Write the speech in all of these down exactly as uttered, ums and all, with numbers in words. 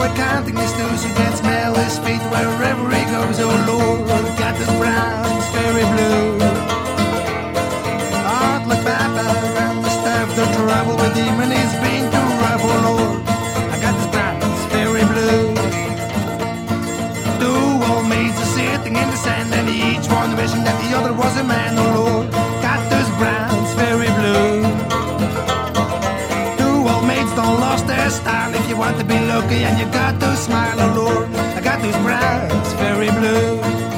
counting his toes, you can smell his feet wherever he goes. Oh Lord, got this brown's very blue. Heart like Papa and the staff, the trouble with him and he's been too rough. Oh Lord, I got this brown's very blue. Two old maids are sitting in the sand and each one wishing that the other was a man. Oh Lord, got this brown's very blue. Two old maids don't lost their style. If you want to be lucky and you got to smile, oh Lord, I got those brows very blue.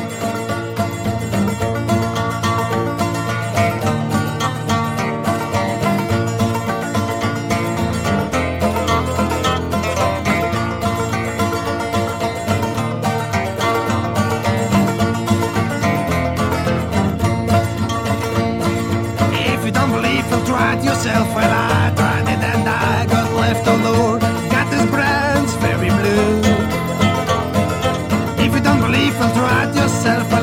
If you don't believe, you'll try it yourself. Well, I tried it and I got left, oh Lord, got this brows very blue. If you don't believe, you'll try it yourself.